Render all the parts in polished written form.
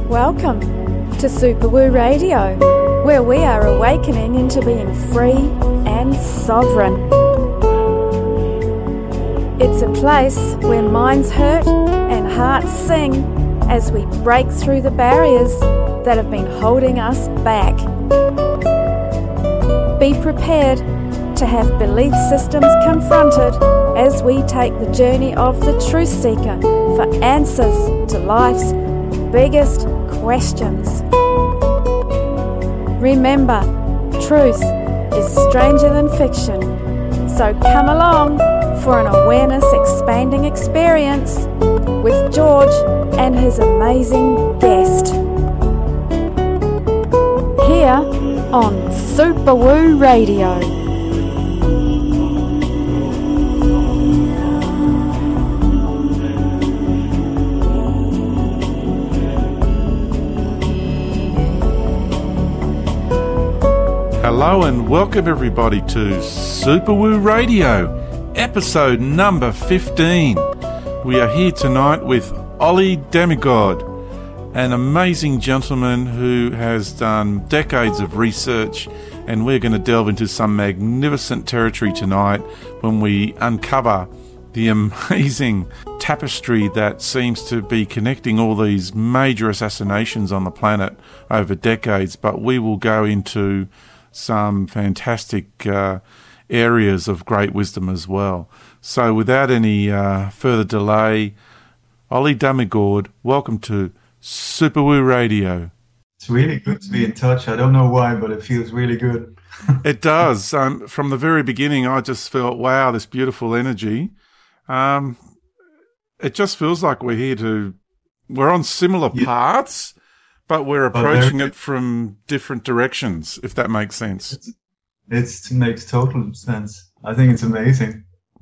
Welcome to Super Woo Radio, where we are awakening into being free and sovereign. It's a place where minds hurt and hearts sing as we break through the barriers that have been holding us back. Be prepared to have belief systems confronted as we take the journey of the truth seeker for answers to life's biggest questions. Remember, truth is stranger than fiction, so come along for an awareness-expanding experience with George and his amazing guest. Here on Super Woo Radio. Hello and welcome everybody to Super Woo Radio, episode number 15. We are here tonight with Ollie Demigod, an amazing gentleman who has done decades of research, and we're going to delve into some magnificent territory tonight when we uncover the amazing tapestry that seems to be connecting all these major assassinations on the planet over decades. But we will go into some fantastic areas of great wisdom as well. So without any further delay, Ollie Demigod, welcome to Super Woo Radio. It's really good to be in touch. I don't know why, but it feels really good. It does. From the very beginning, I just felt, wow, this beautiful energy. It just feels like we're on similar paths, but we're approaching it from different directions, if that makes sense. It makes total sense. I think it's amazing.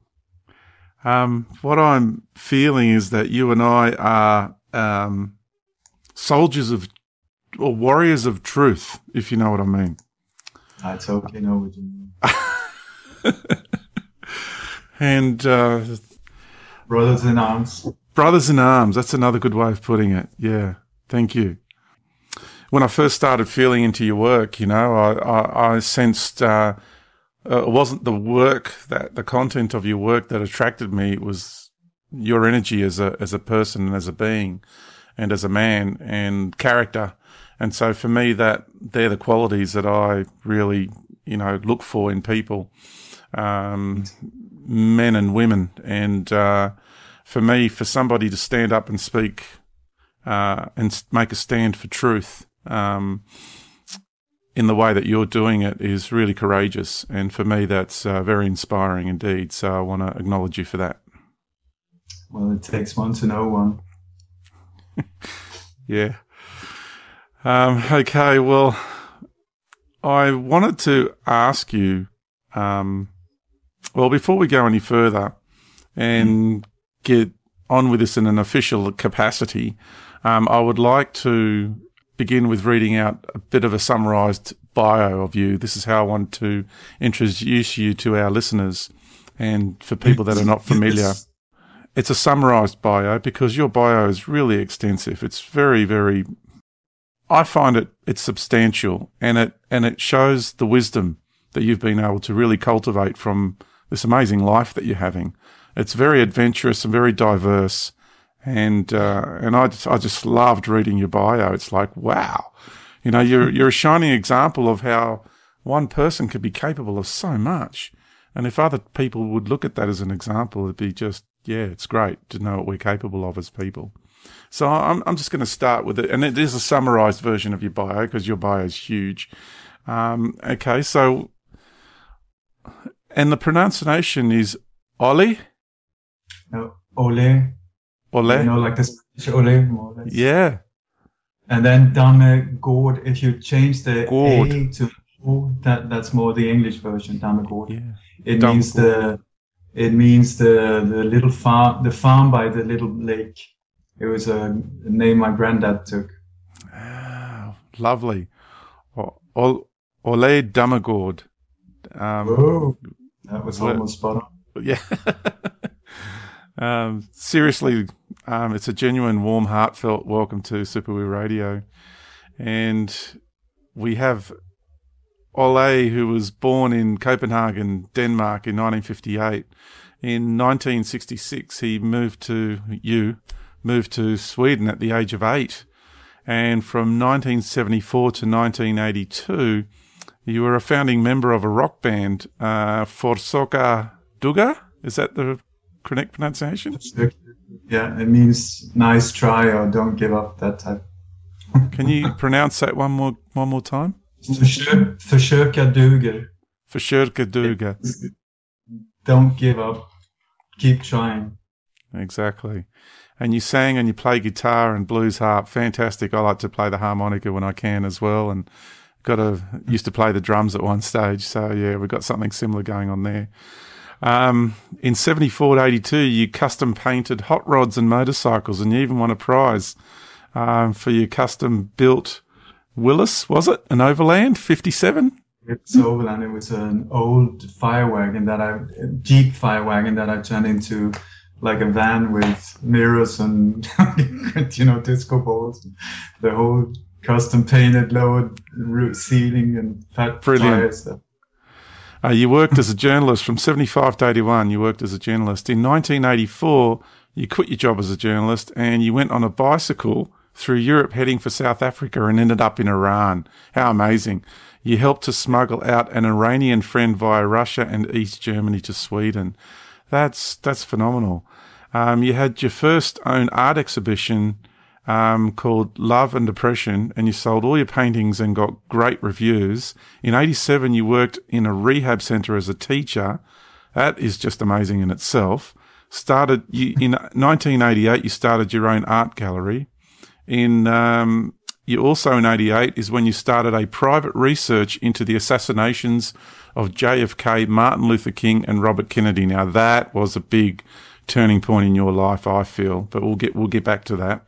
What I'm feeling is that you and I are soldiers of, or warriors of truth, if you know what I mean. I totally know what you mean. And brothers in arms. Brothers in arms. That's another good way of putting it. Yeah. Thank you. When I first started feeling into your work, I sensed it wasn't the content of your work that attracted me. It was your energy as a person and as a being and as a man and character. And so for me, they're the qualities that I really, look for in people, men and women. And for me, for somebody to stand up and speak and make a stand for truth, in the way that you're doing it is really courageous. And for me, that's very inspiring indeed. So I want to acknowledge you for that. Well, it takes one to know one. Yeah. Okay. Well, I wanted to ask you, before we go any further and get on with this in an official capacity, I would like to begin with reading out a bit of a summarised bio of you. This is how I want to introduce you to our listeners. And for people that are not familiar, it's a summarised bio because your bio is really extensive. It's very, very, I find it's substantial, and it shows the wisdom that you've been able to really cultivate from this amazing life that you're having. It's very adventurous and very diverse. And I just loved reading your bio. It's like, wow, you're a shining example of how one person could be capable of so much. And if other people would look at that as an example, it'd be just, it's great to know what we're capable of as people. So I'm just going to start with it. And it is a summarized version of your bio because your bio is huge. Okay. So, and the pronunciation is Ollie? No, Ole. Ole? Like the Spanish Ole, more or less. Yeah. And then Demigod, if you change the God. A to O, that's more the English version, Demigod. Yeah. It means the little farm, the farm by the little lake. It was a name my granddad took. Ah, lovely. Ole Demigod. That was almost spot on. Yeah. Seriously, It's a genuine, warm, heartfelt welcome to Superwee Radio. And we have Ole, who was born in Copenhagen, Denmark in 1958. In 1966, he moved to Sweden at the age of 8. And from 1974 to 1982, you were a founding member of a rock band, Forsöka Duga. Is that the correct pronunciation? Yeah, it means nice try or don't give up, that type. Can you pronounce that one more time? Försöka duger. Försöka duga. Don't give up. Keep trying. Exactly. And you sang and you play guitar and blues harp. Fantastic. I like to play the harmonica when I can as well, and used to play the drums at one stage. So yeah, we've got something similar going on there. In 74 to 82, you custom painted hot rods and motorcycles, and you even won a prize for your custom built Willys, was it? An Overland 57? It's Overland. It was an old Jeep fire wagon that I turned into like a van with mirrors and, disco balls. The whole custom painted lowered ceiling and fat tires. You worked as a journalist from 75 to 81. You worked as a journalist. In 1984, you quit your job as a journalist and you went on a bicycle through Europe heading for South Africa and ended up in Iran. How amazing. You helped to smuggle out an Iranian friend via Russia and East Germany to Sweden. That's phenomenal. You had your first own art exhibition called Love and Depression, and you sold all your paintings and got great reviews. In 87, you worked in a rehab centre as a teacher. That is just amazing in itself. In 1988, you started your own art gallery. In 88 is when you started a private research into the assassinations of JFK, Martin Luther King, and Robert Kennedy. Now that was a big turning point in your life, I feel, but we'll get back to that.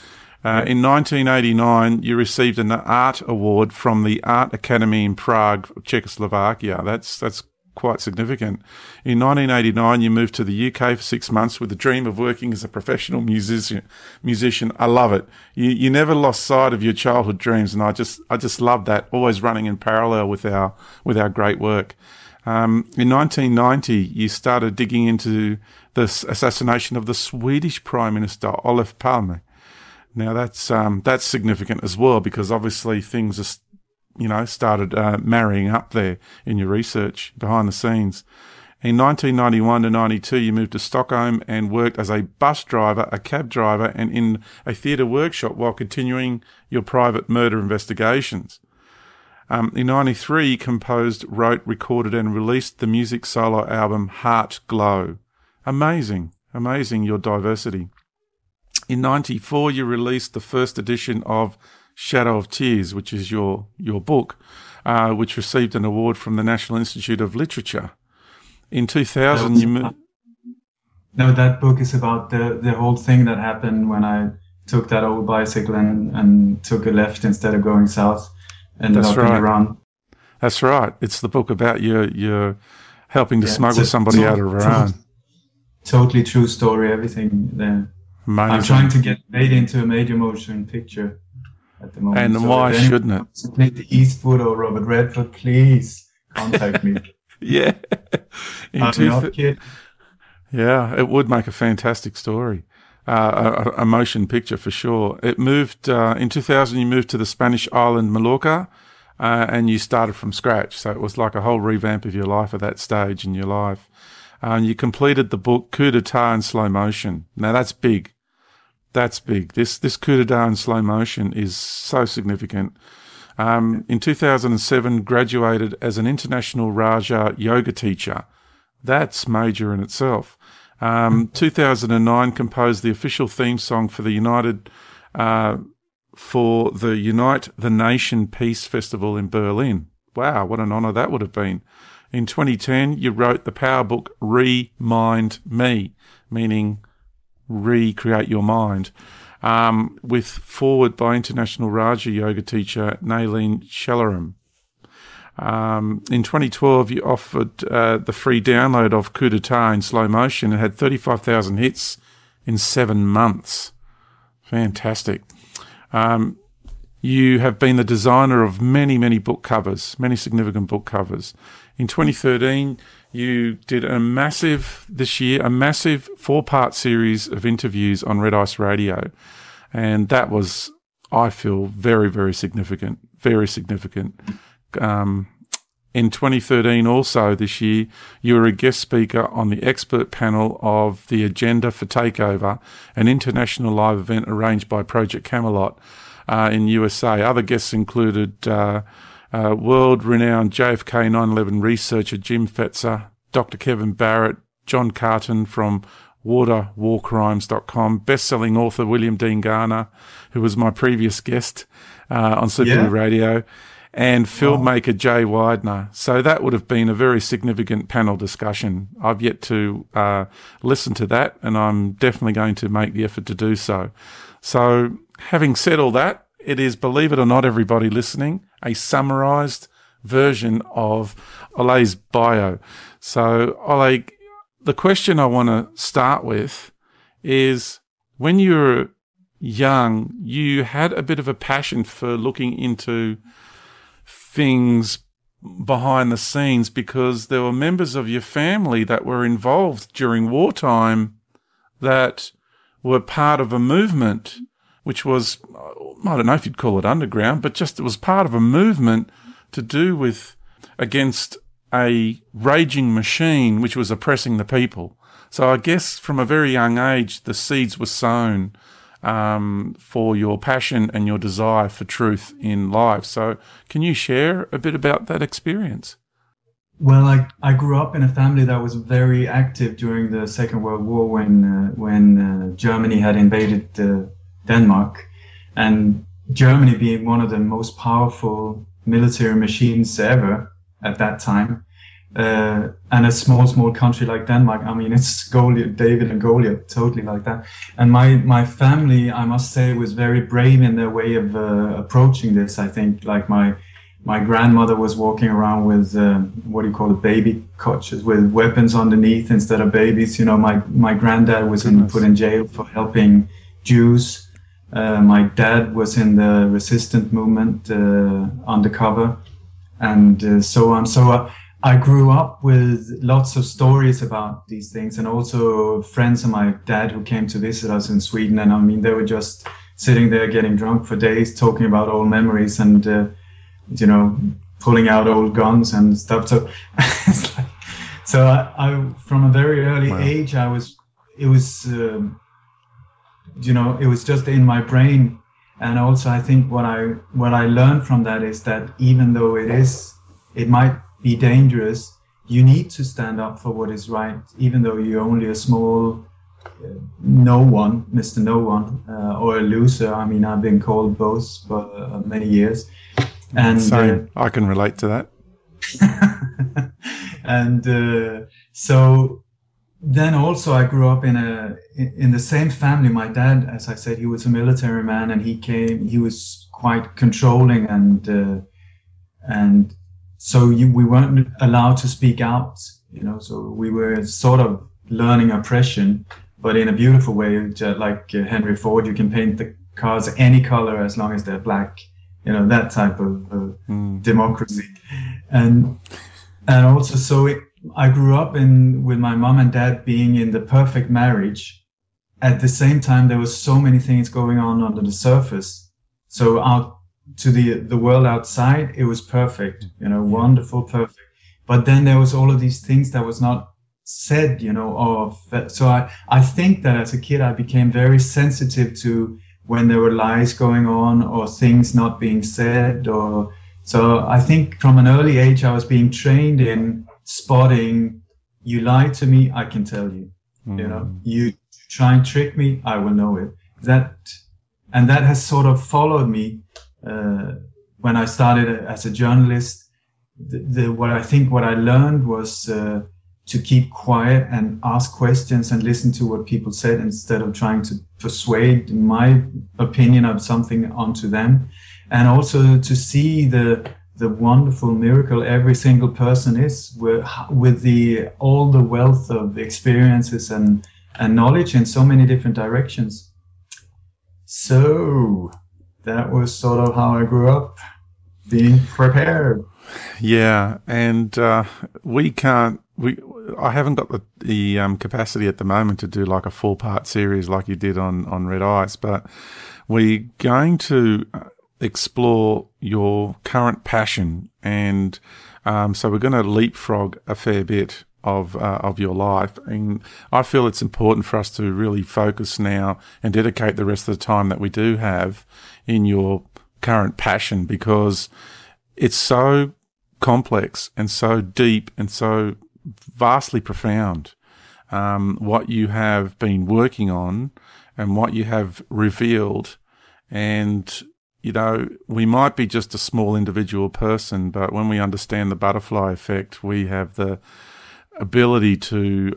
In 1989, you received an art award from the Art Academy in Prague, Czechoslovakia. That's quite significant. In 1989, you moved to the UK for 6 months with the dream of working as a professional musician. I love it. You never lost sight of your childhood dreams, and I just love that. Always running in parallel with our great work. In 1990, you started digging into the assassination of the Swedish Prime Minister Olof Palme. Now that's significant as well, because obviously things are, started marrying up there in your research behind the scenes. In 1991 to 92, you moved to Stockholm and worked as a bus driver, a cab driver, and in a theatre workshop while continuing your private murder investigations. In 93, you composed, wrote, recorded, and released the music solo album Heart Glow. Amazing your diversity. In 94, you released the first edition of Shadow of Tears, which is your book, which received an award from the National Institute of Literature. In 2000, you moved... No, that book is about the whole thing that happened when I took that old bicycle and took a left instead of going south and ended up in Iran. That's right. It's the book about your helping to smuggle somebody out of Iran. Totally true story, everything there. Amazing. I'm trying to get made into a major motion picture at the moment. And why shouldn't it? Clint Eastwood or Robert Redford, please contact me. Yeah. I'm not kidding. Yeah, it would make a fantastic story. A motion picture for sure. It moved, in 2000, you moved to the Spanish island Mallorca, and you started from scratch. So it was like a whole revamp of your life at that stage in your life. You completed the book Coup d'etat in Slow Motion. Now that's big. That's big. This coup d'etat in slow motion is so significant. In 2007, graduated as an international Raja yoga teacher. That's major in itself. 2009, composed the official theme song for the Unite the Nation Peace Festival in Berlin. Wow, what an honour that would have been. In 2010, you wrote the power book Re-Mind Me, meaning recreate your mind, with foreword by international Raja yoga teacher Nalini Shalaram. In 2012, you offered the free download of Coup d'etat in slow motion and had 35,000 hits in 7 months. Fantastic. You have been the designer of many book covers, many significant book covers. In 2013, you did a massive 4-part series of interviews on Red Ice Radio. And that was, I feel, very significant, very significant. In 2013 also, this year, you were a guest speaker on the expert panel of the Agenda for Takeover, an international live event arranged by Project Camelot in USA. Other guests included world-renowned JFK 9/11 researcher Jim Fetzer, Dr. Kevin Barrett, John Carton from waterwarcrimes.com, best-selling author William Dean Garner, who was my previous guest on Superblue Radio, and filmmaker Jay Widener. So that would have been a very significant panel discussion. I've yet to listen to that, and I'm definitely going to make the effort to do so. So having said all that, it is, believe it or not, everybody listening, a summarised version of Ole's bio. So, Ole, the question I want to start with is, when you were young, you had a bit of a passion for looking into things behind the scenes because there were members of your family that were involved during wartime that were part of a movement which was, I don't know if you'd call it underground, but just it was part of a movement to do with against a raging machine which was oppressing the people. So I guess from a very young age, the seeds were sown for your passion and your desire for truth in life. So can you share a bit about that experience? Well, I grew up in a family that was very active during the Second World War when Germany had invaded Denmark, and Germany being one of the most powerful military machines ever at that time, and a small country like Denmark. I mean, it's Goliath, David and Goliath, totally like that. And my family, I must say, was very brave in their way of approaching this. I think, like my grandmother was walking around with what do you call it, baby coches with weapons underneath instead of babies. You know, my granddad was put in jail for helping Jews. My dad was in the resistance movement undercover, and so on. So I grew up with lots of stories about these things, and also friends of my dad who came to visit us in Sweden. And I mean, they were just sitting there getting drunk for days, talking about old memories and, you know, pulling out old guns and stuff. So, it's like, so I from a very early age, it was just in my brain. And also I think what I learned from that is that even though it might be dangerous, you need to stand up for what is right, even though you're only a small Mr. No One, or a loser. I mean, I've been called both for many years. And same. I can relate to that. And so then also I grew up in the same family. My dad, as I said, he was a military man, and he was quite controlling, and so we weren't allowed to speak out, you know, so we were sort of learning oppression, but in a beautiful way. Like Henry Ford, you can paint the cars any color as long as they're black, you know, that type of democracy. And also, so I grew up with my mom and dad being in the perfect marriage. At the same time, there was so many things going on under the surface. So out to the world outside, it was perfect, you know, wonderful, perfect. But then there was all of these things that was not said, you know, so I think that as a kid, I became very sensitive to when there were lies going on or things not being said, so I think from an early age, I was being trained in spotting, you lie to me, I can tell you, you know, you try and trick me, I will know it. That has sort of followed me when I started as a journalist. What I learned was to keep quiet and ask questions and listen to what people said instead of trying to persuade my opinion of something onto them, and also to see the wonderful miracle every single person is with all the wealth of experiences and and knowledge in so many different directions. So that was sort of how I grew up, being prepared. Yeah, and I haven't got the capacity at the moment to do like a 4-part series like you did on Red Ice, but we're going to explore your current passion, and so we're going to leapfrog a fair bit of your life, and I feel it's important for us to really focus now and dedicate the rest of the time that we do have in your current passion, because it's so complex and so deep and so vastly profound, what you have been working on and what you have revealed. And we might be just a small individual person, but when we understand the butterfly effect, we have the ability to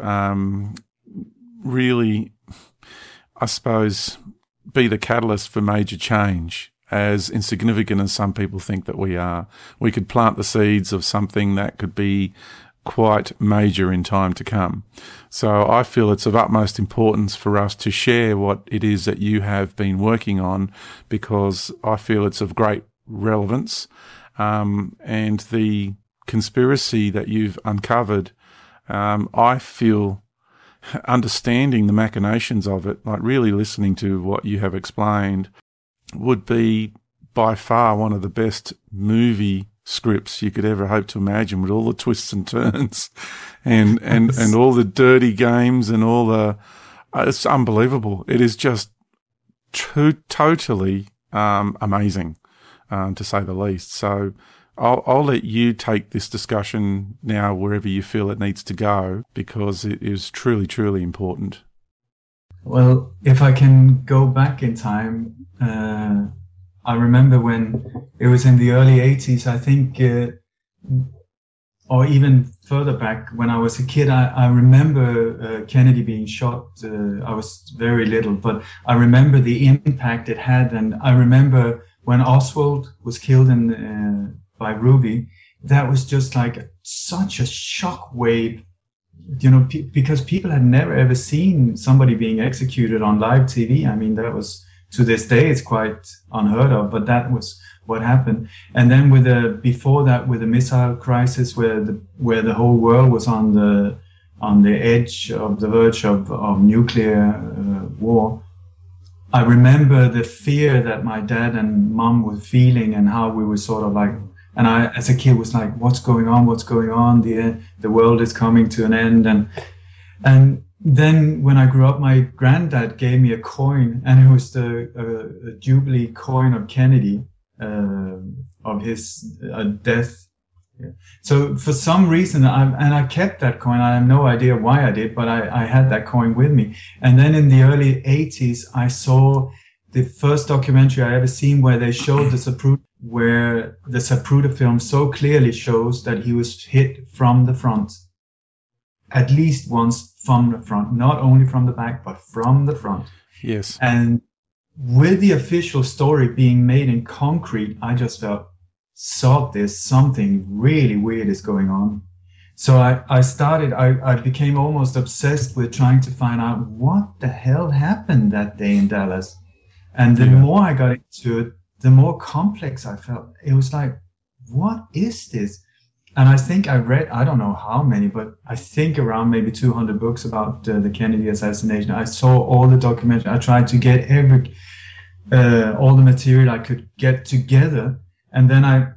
really, I suppose, be the catalyst for major change. As insignificant as some people think that we are, we could plant the seeds of something that could be quite major in time to come. So I feel it's of utmost importance for us to share what it is that you have been working on, because I feel it's of great relevance. And the conspiracy that you've uncovered, I feel understanding the machinations of it, like really listening to what you have explained, would be by far one of the best movie scripts you could ever hope to imagine, with all the twists and turns and all the dirty games and all the it's unbelievable. It is just totally amazing, to say the least. So I'll let you take this discussion now wherever you feel it needs to go, because it is truly, truly important. Well, if I can go back in time, I remember when it was in the early 80s, I think, or even further back when I was a kid, I remember Kennedy being shot. I was very little, but I remember the impact it had. And I remember when Oswald was killed by Ruby, that was just like such a shock wave. Because people had never ever seen somebody being executed on live TV. I mean, that was, to this day, it's quite unheard of, but that was what happened. And then before that, with the missile crisis, where the whole world was on the edge of the verge of nuclear war, I remember the fear that my dad and mom were feeling, and how we were sort of like, and I, as a kid, was like, what's going on? What's going on? The world is coming to an end. And then when I grew up, my granddad gave me a coin, and it was the Jubilee coin of Kennedy, of his death. Yeah. So for some reason, I kept that coin. I have no idea why I did, but I had that coin with me. And then in the early 80s, I saw the first documentary I ever seen where they showed the Zapruder film so clearly shows that he was hit from the front, at least once from the front, not only from the back, but from the front. Yes. And with the official story being made in concrete, I just saw there's something really weird is going on. So I became almost obsessed with trying to find out what the hell happened that day in Dallas. And the more I got into it, the more complex I felt. It was like, what is this? And I think I read, I don't know how many, but I think around maybe 200 books about the Kennedy assassination. I saw all the documentaries. I tried to get all the material I could get together. And then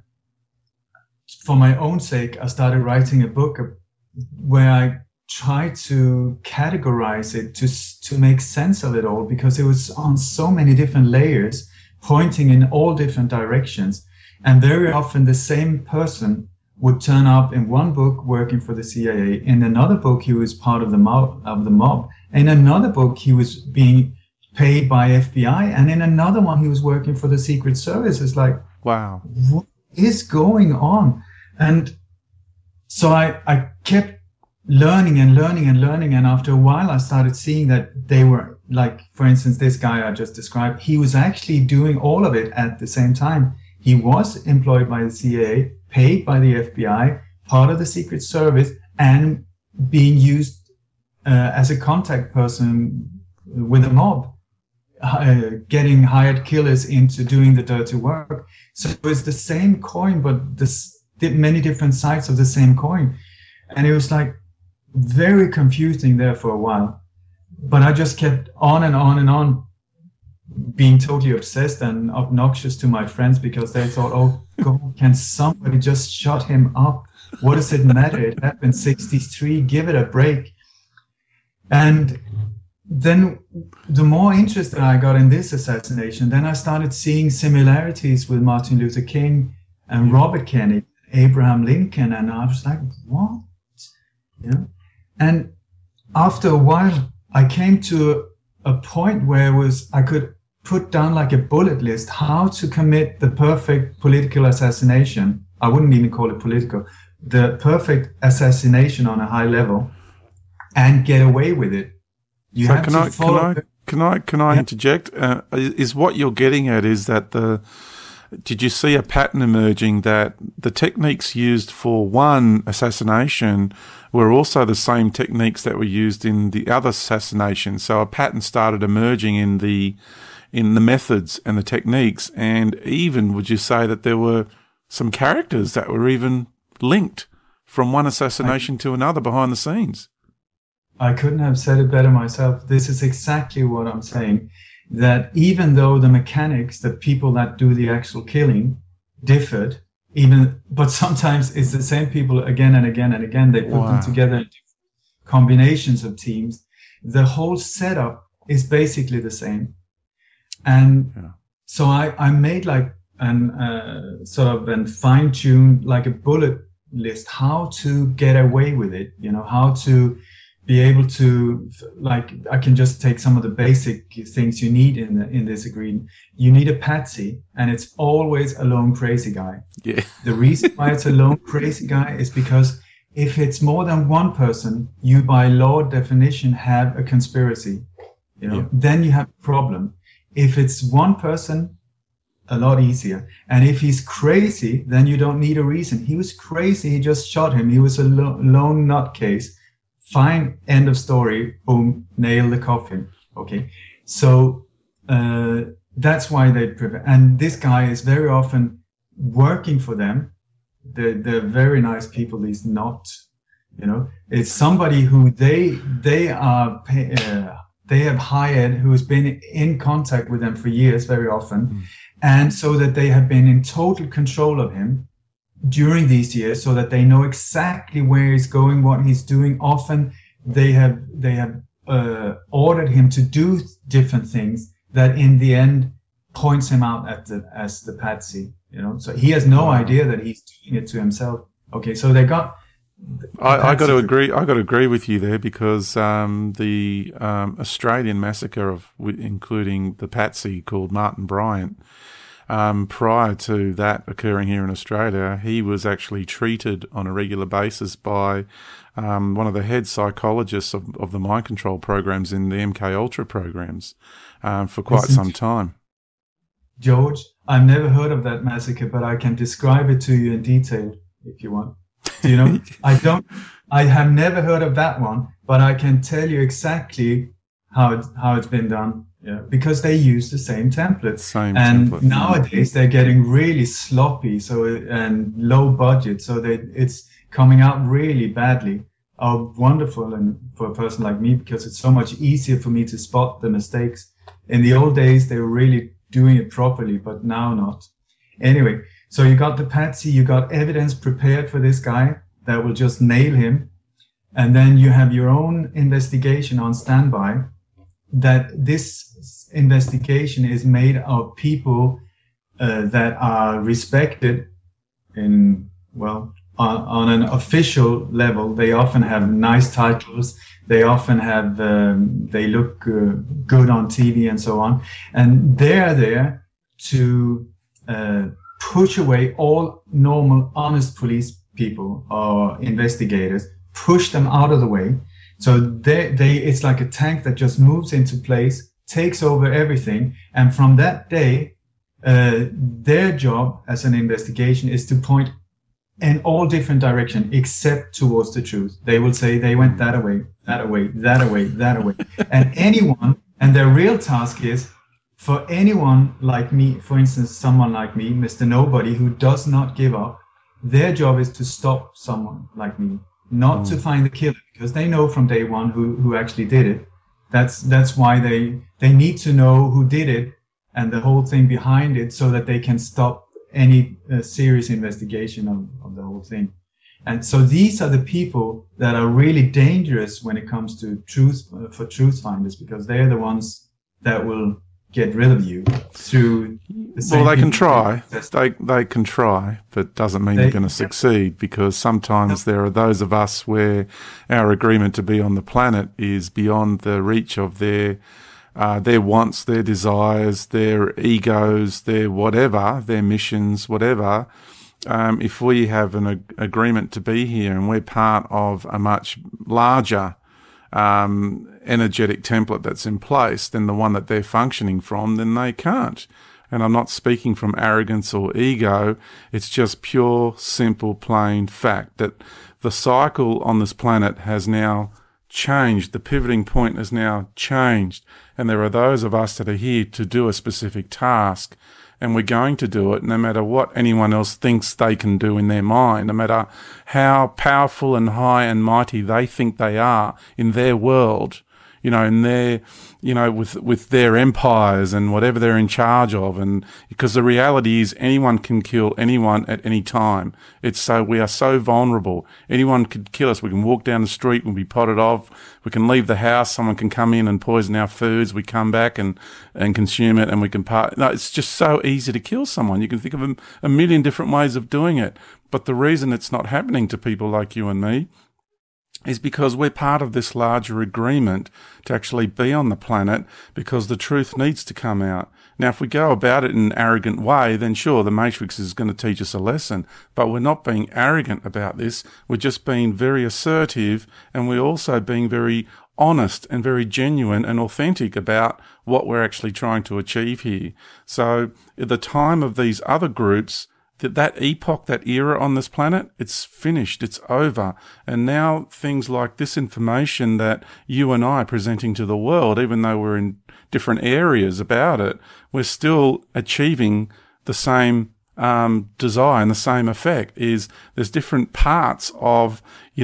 for my own sake, I started writing a book where I tried to categorize it to make sense of it all, because it was on so many different layers, pointing in all different directions. And very often the same person would turn up in one book working for the CIA. In another book, he was part of the mob. In another book, he was being paid by FBI. And in another one, he was working for the Secret Service. It's like, wow, what is going on? And so I kept learning. And after a while, I started seeing that they were, like, for instance, this guy I just described, he was actually doing all of it at the same time. He was employed by the CIA, paid by the FBI, part of the Secret Service, and being used as a contact person with a mob, getting hired killers into doing the dirty work. So it's the same coin, but many different sides of the same coin. And it was like very confusing there for a while. But I just kept on and on and on, being totally obsessed and obnoxious to my friends, because they thought, oh God, can somebody just shut him up? What does it matter? It happened 63, give it a break. And then the more interested I got in this assassination, then I started seeing similarities with Martin Luther King and Robert Kennedy, Abraham Lincoln, and I was like, what? You know? And after a while, I came to a point where I could put down like a bullet list how to commit the perfect political assassination. I wouldn't even call it political, the perfect assassination on a high level, and get away with it. You so have to follow. Can I interject? Is what you're getting at is that did you see a pattern emerging that the techniques used for one assassination were also the same techniques that were used in the other assassination? So a pattern started emerging in the methods and the techniques, and even would you say that there were some characters that were even linked from one assassination to another behind the scenes? I couldn't have said it better myself. This is exactly what I'm saying, that even though the mechanics, the people that do the actual killing differed, but sometimes it's the same people again and again and again. They put them together in combinations of teams. The whole setup is basically the same. And so I made like an fine-tuned like a bullet list, how to get away with it, how to be able to, like, I can just take some of the basic things you need in this agreement. You need a patsy, and it's always a lone crazy guy. Yeah. The reason why it's a lone crazy guy is because if it's more than one person, you by law definition have a conspiracy. Then you have a problem. If it's one person, a lot easier. And if he's crazy, then you don't need a reason. He was crazy, he just shot him. He was a lone nutcase. Fine, end of story, boom, nail the coffin. Okay, so that's why they prefer. And this guy is very often working for them. They're very nice people. He's not, it's somebody who they have hired, who has been in contact with them for years, very often, and so that they have been in total control of him during these years, so that they know exactly where he's going, what he's doing. Often they have ordered him to do different things that in the end points him out as the patsy, so he has no idea that he's doing it to himself. Okay, so they got I got to agree with you there, because the Australian massacre including the patsy called Martin Bryant, prior to that occurring here in Australia, he was actually treated on a regular basis by one of the head psychologists of the mind control programs in the MK Ultra programs for quite some time. George, I've never heard of that massacre, but I can describe it to you in detail if you want. Do you know? I have never heard of that one, but I can tell you exactly how it's been done. Yeah, because they use the same templates. Nowadays they're getting really sloppy, and low budget, so it's coming out really badly. Oh, wonderful, and for a person like me, because it's so much easier for me to spot the mistakes. In the old days, they were really doing it properly, but now not. Anyway, so you got the patsy, you got evidence prepared for this guy that will just nail him, and then you have your own investigation on standby. That this investigation is made of people that are respected on an official level. They often have nice titles. They often have, they look good on TV and so on. And they're there to push away all normal, honest police people or investigators, push them out of the way. So it's like a tank that just moves into place, takes over everything. And from that day, their job as an investigation is to point in all different directions except towards the truth. They will say they went that away, that away, that away, that away. And their real task is for anyone like me, for instance, someone like me, Mr. Nobody, who does not give up, their job is to stop someone like me, not to find the killer, because they know from day one who actually did it. That's why they need to know who did it and the whole thing behind it, so that they can stop any serious investigation of the whole thing. And so these are the people that are really dangerous when it comes to truth, for truth finders, because they're the ones that will get rid of you through the same. Well, they can try. They can try, but doesn't mean they're going to succeed, because sometimes there are those of us where our agreement to be on the planet is beyond the reach of their wants, their desires, their egos, their whatever, their missions, whatever. If we have an agreement to be here and we're part of a much larger energetic template that's in place than the one that they're functioning from, then they can't. And I'm not speaking from arrogance or ego. It's just pure, simple, plain fact that the cycle on this planet has now changed. The pivoting point has now changed. And there are those of us that are here to do a specific task, and we're going to do it no matter what anyone else thinks they can do in their mind, no matter how powerful and high and mighty they think they are in their world, in their, with their empires and whatever they're in charge of. And because the reality is anyone can kill anyone at any time. We are so vulnerable. Anyone could kill us. We can walk down the street, we'll be potted off. We can leave the house. Someone can come in and poison our foods. We come back and consume it, and we can it's just so easy to kill someone. You can think of a million different ways of doing it. But the reason it's not happening to people like you and me is because we're part of this larger agreement to actually be on the planet, because the truth needs to come out. Now, if we go about it in an arrogant way, then sure, the Matrix is going to teach us a lesson, but we're not being arrogant about this. We're just being very assertive, and we're also being very honest and very genuine and authentic about what we're actually trying to achieve here. So at the time of these other groups, that epoch, that era on this planet, it's finished, it's over. And now things like this information that you and I are presenting to the world, even though we're in different areas about it, we're still achieving the same desire and the same effect. Is there's different parts of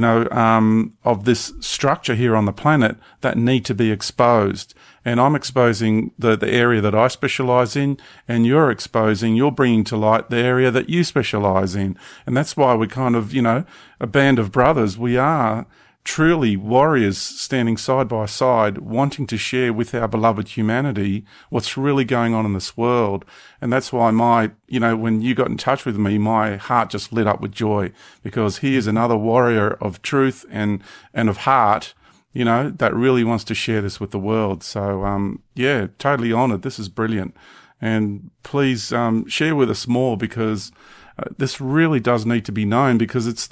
of this structure here on the planet that need to be exposed. And I'm exposing the area that I specialize in, and you're bringing to light the area that you specialize in. And that's why we're kind of, a band of brothers. We are truly warriors standing side by side, wanting to share with our beloved humanity what's really going on in this world. And that's why when you got in touch with me, my heart just lit up with joy, because he is another warrior of truth and of heart, that really wants to share this with the world. So, totally honored. This is brilliant. And please, share with us more, because this really does need to be known, because it's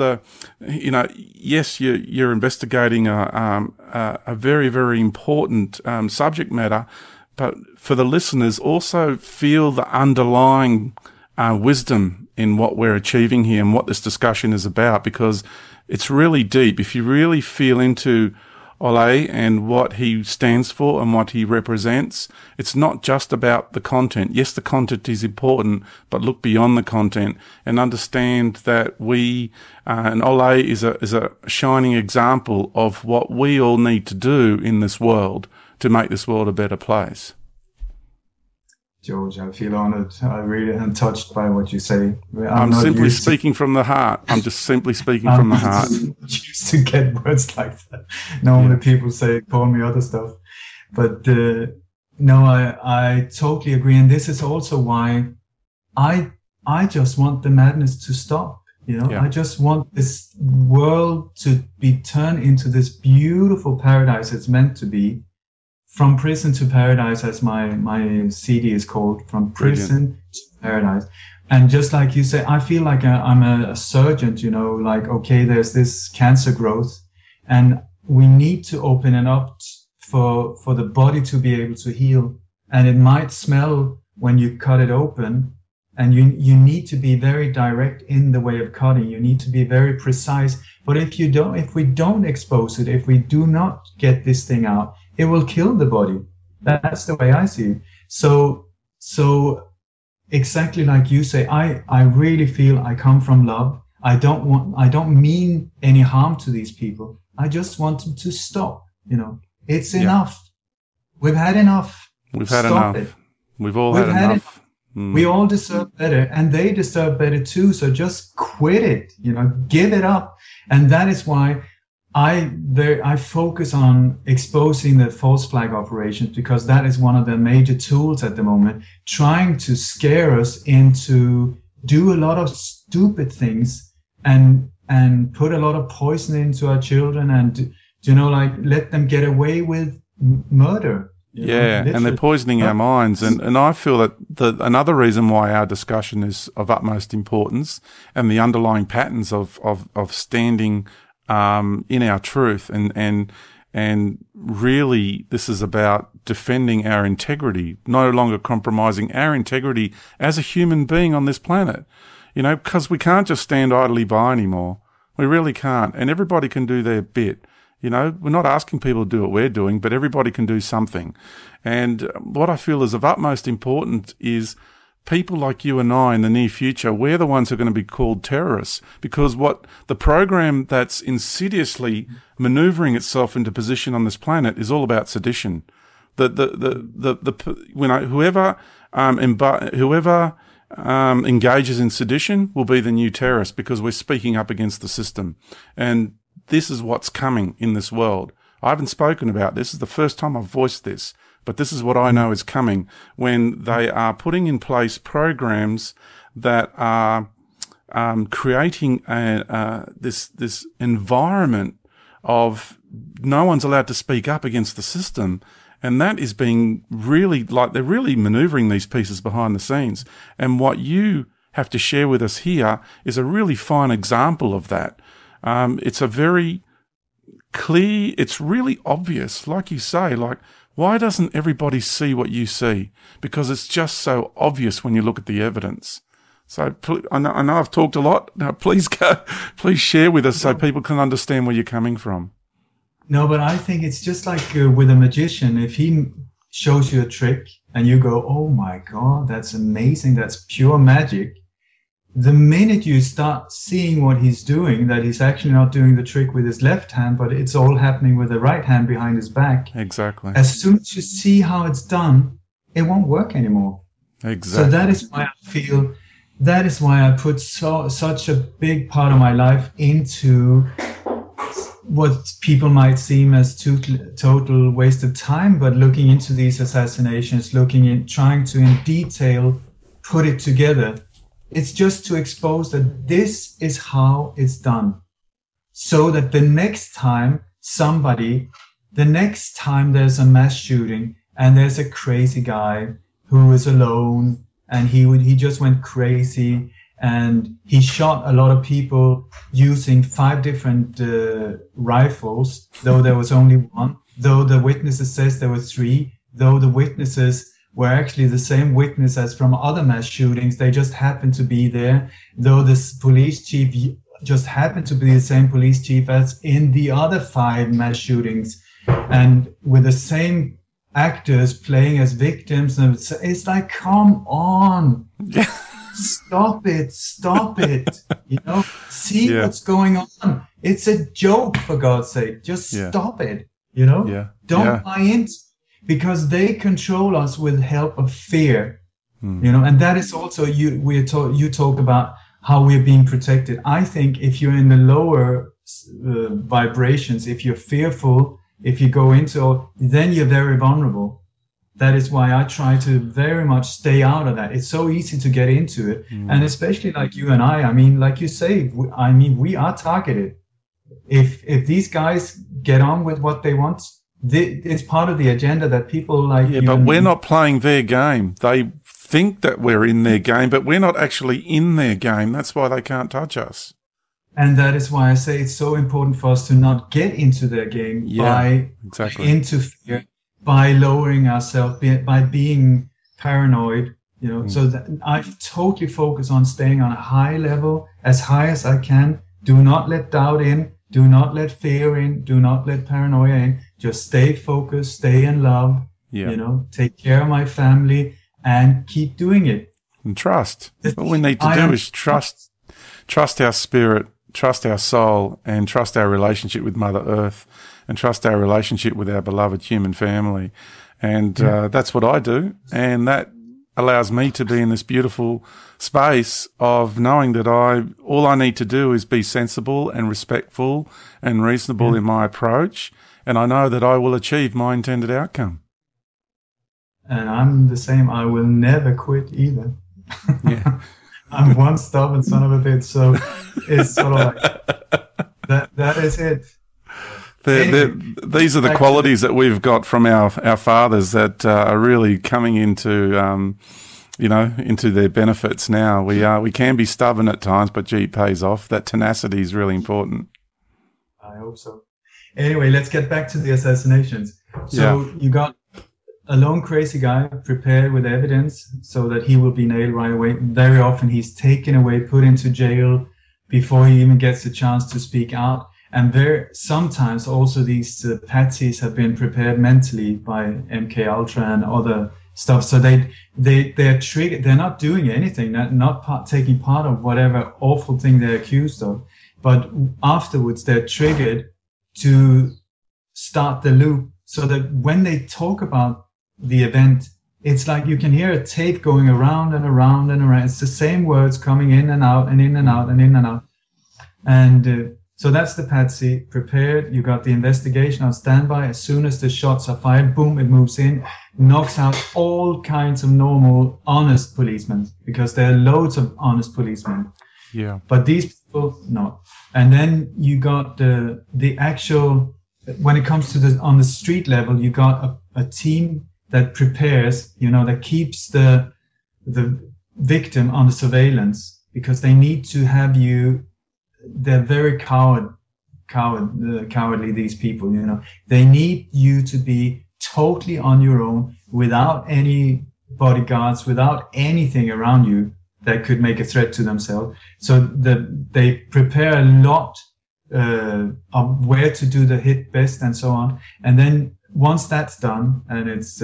yes, you're investigating a very, very important subject matter, but for the listeners, also feel the underlying wisdom in what we're achieving here and what this discussion is about, because it's really deep. If you really feel into Ole and what he stands for and what he represents, it's not just about the content. Yes, the content is important, but look beyond the content and understand that and Ole is a shining example of what we all need to do in this world to make this world a better place. George, I feel honored. I really am touched by what you say. I'm simply speaking from the heart. I'm just simply speaking from the heart. I'm used to get words like that. Normally people call me other stuff. But no, I totally agree. And this is also why I just want the madness to stop. I just want this world to be turned into this beautiful paradise it's meant to be. From Prison to Paradise, as my CD is called, From Prison to Paradise. And just like you say, I feel like I'm a surgeon, okay, there's this cancer growth, and we need to open it up for the body to be able to heal. And it might smell when you cut it open and you need to be very direct in the way of cutting. You need to be very precise. But if we don't expose it, if we do not get this thing out, it will kill the body. That's the way I see it. So exactly like you say, I really feel I come from love. I don't mean any harm to these people. I just want them to stop. It's enough. We've had enough. We've had enough. We've all had enough. We all deserve better, and they deserve better too. So just quit it, give it up. And that is why I focus on exposing the false flag operations, because that is one of the major tools at the moment, trying to scare us into do a lot of stupid things and put a lot of poison into our children and, let them get away with murder. And they're poisoning our minds. And I feel that another reason why our discussion is of utmost importance, and the underlying patterns of standing in our truth, and really this is about defending our integrity, no longer compromising our integrity as a human being on this planet, because we can't just stand idly by anymore. We really can't. And everybody can do their bit. We're not asking people to do what we're doing, but everybody can do something. And what I feel is of utmost importance is people like you and I in the near future, we're the ones who are going to be called terrorists, because what the program that's insidiously maneuvering itself into position on this planet is all about sedition. Whoever engages in sedition will be the new terrorist, because we're speaking up against the system. And this is what's coming in this world. I haven't spoken about this. This is the first time I've voiced this, but this is what I know is coming when they are putting in place programs that are creating this environment of no one's allowed to speak up against the system. And that is being really, they're really maneuvering these pieces behind the scenes. And what you have to share with us here is a really fine example of that. It's a very clear, it's really obvious, like you say, why doesn't everybody see what you see? Because it's just so obvious when you look at the evidence. So I know I've talked a lot. Now please share with us so people can understand where you're coming from. No, but I think it's just like with a magician. If he shows you a trick and you go, oh my God, that's amazing, that's pure magic. The minute you start seeing what he's doing, that he's actually not doing the trick with his left hand, but it's all happening with the right hand behind his back. Exactly. As soon as you see how it's done, it won't work anymore. Exactly. So that is why I feel, that is why I put such a big part of my life into what people might seem as total waste of time, but looking into these assassinations, trying to in detail put it together. It's just to expose that this is how it's done. So that the next time there's a mass shooting and there's a crazy guy who is alone and he just went crazy and he shot a lot of people using 5 different rifles, though there was only one, though the witnesses says there were 3, though the witnesses were actually the same witness as from other mass shootings. They just happened to be there, though this police chief just happened to be the same police chief as in the other 5 mass shootings, and with the same actors playing as victims. And it's like, come on. Stop it. See what's going on. It's a joke, for God's sake. Just stop it. Don't buy into, because they control us with help of fear. And that is also you talk about how we're being protected. I think if you're in the lower vibrations, if you're fearful, if you go into, then you're very vulnerable. That is why I try to very much stay out of that. It's so easy to get into it. And especially like you and I mean, like you say, we are targeted. If these guys get on with what they want, it's part of the agenda that people like you. But we're not playing their game. They think that we're in their game, but we're not actually in their game. That's why they can't touch us. And that is why I say it's so important for us to not get into their game by interfering, by lowering ourselves, by being paranoid, you know. So that I totally focus on staying on a high level, as high as I can. Do not let doubt in. Do not let fear in. Do not let paranoia in. Just stay focused, stay in love, you know, take care of my family and keep doing it. And trust. What we need to do is trust our spirit, trust our soul, and trust our relationship with Mother Earth, and trust our relationship with our beloved human family. And that's what I do. And that allows me to be in this beautiful space of knowing that all I need to do is be sensible and respectful and reasonable in my approach. And I know that I will achieve my intended outcome. And I'm the same. I will never quit either. Yeah. I'm one stubborn son of a bitch. So it's sort of like that is it. These are the qualities that we've got from our fathers that are really coming into, into their benefits now. We can be stubborn at times, but gee, it pays off. That tenacity is really important. I hope so. Anyway, let's get back to the assassinations. So you got a lone crazy guy prepared with evidence so that he will be nailed right away. Very often he's taken away, put into jail before he even gets a chance to speak out. And sometimes also these patsies have been prepared mentally by MK Ultra and other stuff. So they're triggered. They're not doing anything, not taking part of whatever awful thing they're accused of. But afterwards, they're triggered to start the loop so that when they talk about the event, it's like you can hear a tape going around and around and around. It's the same words coming in and out and in and out and in and out. And so that's the patsy prepared. You got the investigation on standby. As soon as the shots are fired, boom, it moves in, knocks out all kinds of normal, honest policemen, because there are loads of honest policemen. Yeah. But these people, no. And then you got the actual, when it comes to on the street level, you got a team that prepares, that keeps the victim on the surveillance, because they need to have you. They're very cowardly, these people, They need you to be totally on your own, without any bodyguards, without anything around you that could make a threat to themselves. So they prepare a lot of where to do the hit best and so on. And then once that's done, and it's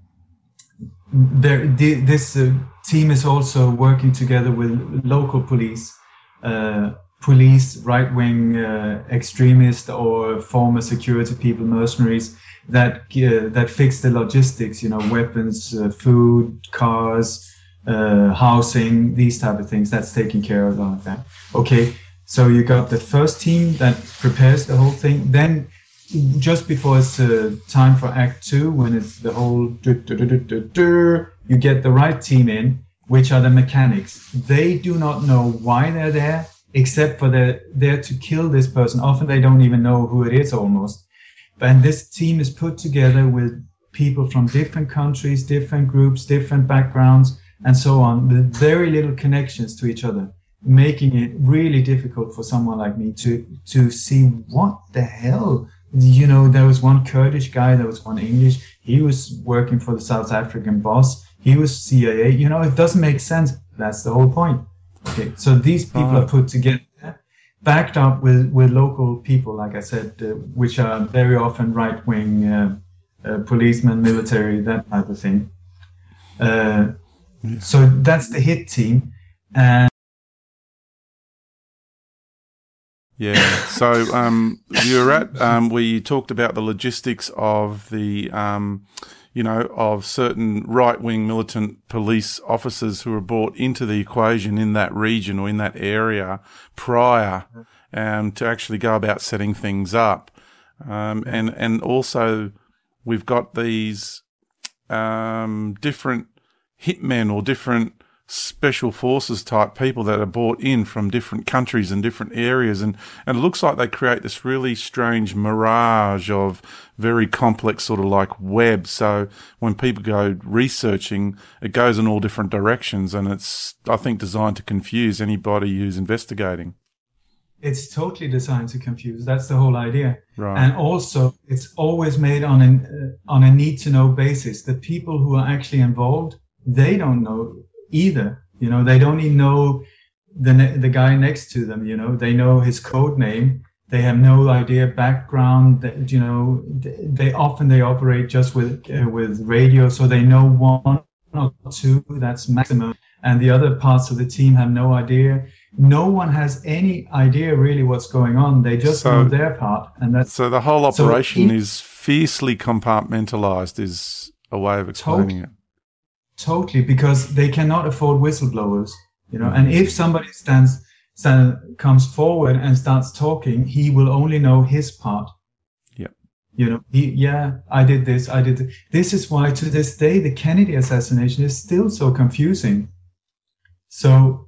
this team is also working together with local police, right-wing extremists or former security people, mercenaries that fix the logistics, weapons, food, cars, housing, these type of things. That's taken care of like that. Okay, so you got the first team that prepares the whole thing. Then just before it's time for Act 2, when it's the whole you get the right team in, which are the mechanics. They do not know why they're there, except for they're there to kill this person. Often they don't even know who it is almost. And this team is put together with people from different countries, different groups, different backgrounds, and so on, with very little connections to each other, making it really difficult for someone like me to see what the hell. There was one Kurdish guy, there was one English. He was working for the South African boss. He was CIA. It doesn't make sense. That's the whole point. Okay, so these people are put together, backed up with local people, like I said, which are very often right-wing policemen, military, that type of thing. So that's the hit team. And yeah, so you're at where you talked about the logistics of the of certain right-wing militant police officers who were brought into the equation in that region or in that area prior to actually go about setting things up. And also we've got these different hitmen or different special forces type people that are brought in from different countries and different areas, and it looks like they create this really strange mirage of very complex sort of like web. So when people go researching, it goes in all different directions, and it's, I think, designed to confuse anybody who's investigating. It's totally designed to confuse. That's the whole idea. Right. And also it's always made on a need to know basis. The people who are actually involved, they don't know either. They don't even know the guy next to them. They know his code name. They have no idea background. They operate just with radio, so they know one or two. That's maximum, and the other parts of the team have no idea. No one has any idea really what's going on. They just know their part, and that's so the whole operation is fiercely compartmentalized. Is a way of explaining it. Totally, because they cannot afford whistleblowers. And if somebody comes forward and starts talking, he will only know his part. Yeah. I did this. This is why to this day the Kennedy assassination is still so confusing. So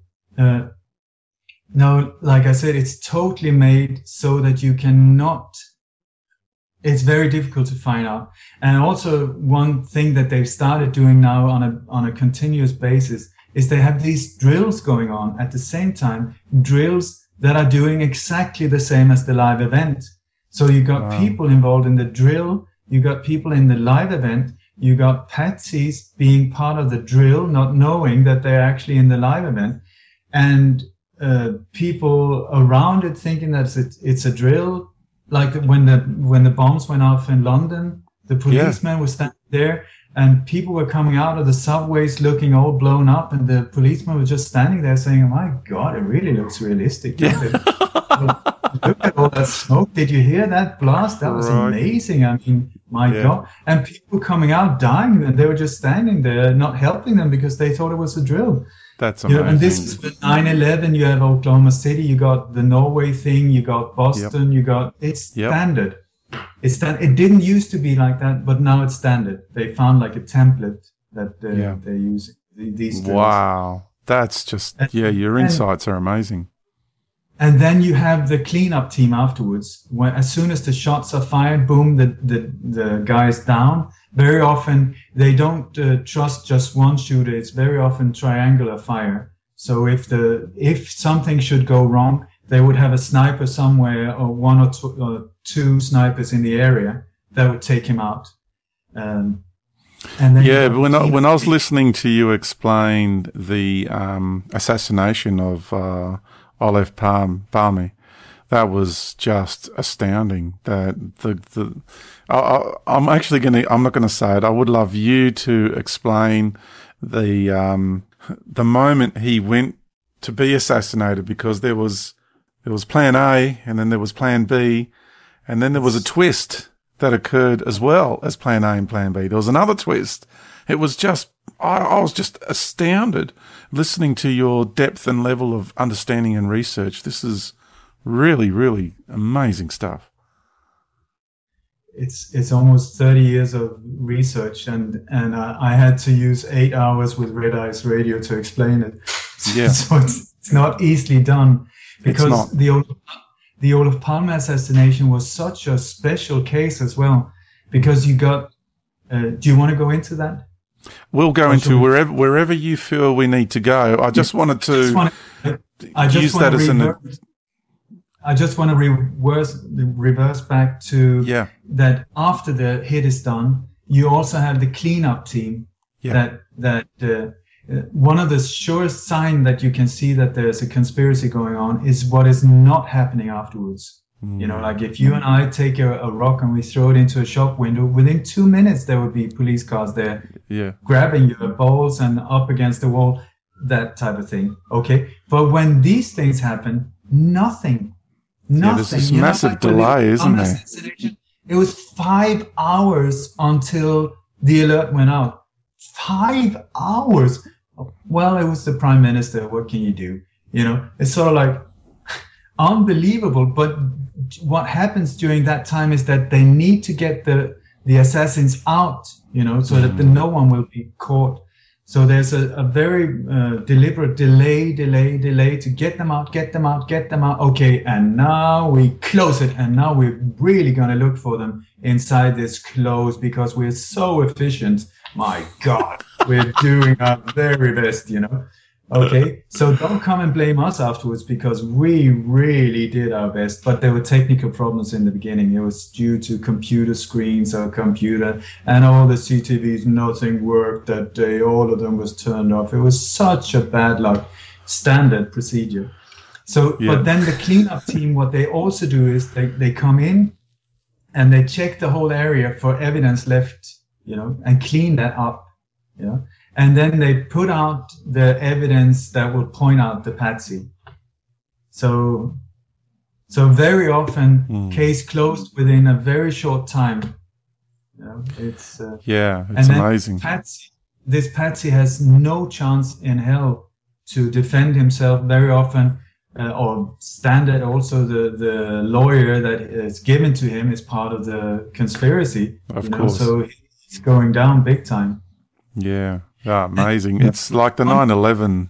now, like I said, it's totally made so that you cannot. It's very difficult to find out. And also one thing that they've started doing now on a continuous basis is they have these drills going on at the same time, drills that are doing exactly the same as the live event. So you got people involved in the drill, you got people in the live event, you got patsies being part of the drill, not knowing that they're actually in the live event, and people around it thinking that it's a drill. Like when the bombs went off in London, the policeman was standing there, and people were coming out of the subways looking all blown up, and the policeman was just standing there saying, "Oh my God, it really looks realistic." Yeah. Look at all that smoke. Did you hear that blast? That was amazing. I mean, my God. And people coming out dying, and they were just standing there not helping them because they thought it was a drill. That's amazing. And this is with 9/11. You have Oklahoma City. You got the Norway thing. You got Boston. You got standard. It didn't used to be like that, but now it's standard. They found like a template that they're using. These drills. Wow, that's just your insights are amazing. And then you have the cleanup team afterwards. As soon as the shots are fired, boom, the guy is down. Very often they don't trust just one shooter. It's very often triangular fire. So if something should go wrong, they would have a sniper somewhere, or one or two snipers in the area that would take him out. And then when I was listening to you explain the assassination of Olof Palme, that was just astounding. That I'm not going to say it. I would love you to explain the moment he went to be assassinated, because there was plan A, and then there was plan B, and then there was a twist that occurred as well as plan A and plan B. There was another twist. It was just, I was just astounded listening to your depth and level of understanding and research. This is really, really amazing stuff. It's almost 30 years of research, and I had to use 8 hours with Red Eyes Radio to explain it. Yeah. So it's not easily done, because the Olof Palme assassination was such a special case as well, because you got. Do you want to go into that? We'll go into wherever you feel we need to go. I just wanted to use that as I just want to reverse back to that. After the hit is done, you also have the cleanup team. Yeah. That one of the surest sign that you can see that there's a conspiracy going on is what is not happening afterwards. Like if you and I take a rock and we throw it into a shop window, within 2 minutes there would be police cars there, grabbing your balls and up against the wall, that type of thing. Okay, but when these things happen, nothing. There's this massive delay, isn't there? It was 5 hours until the alert went out. 5 hours. Well, it was the prime minister. What can you do? It's sort of like unbelievable. But what happens during that time is that they need to get the assassins out, so that no one will be caught. So there's a very deliberate delay to get them out. Okay, and now we close it, and now we're really going to look for them inside this close, because we're so efficient. My God, we're doing our very best, Okay, so don't come and blame us afterwards because we really did our best, but there were technical problems in the beginning. It was due to computer screens or computer, and all the CTVs, nothing worked that day. All of them was turned off. It was such a bad luck. Standard procedure. So, but then the cleanup team, what they also do is they come in and they check the whole area for evidence left, and clean that up, And then they put out the evidence that will point out the patsy. So very often, case closed within a very short time. It's amazing. This patsy has no chance in hell to defend himself very often, or standard. Also, the lawyer that is given to him is part of the conspiracy. Of course. So he's going down big time. Yeah. Oh, amazing. It's like the 9/11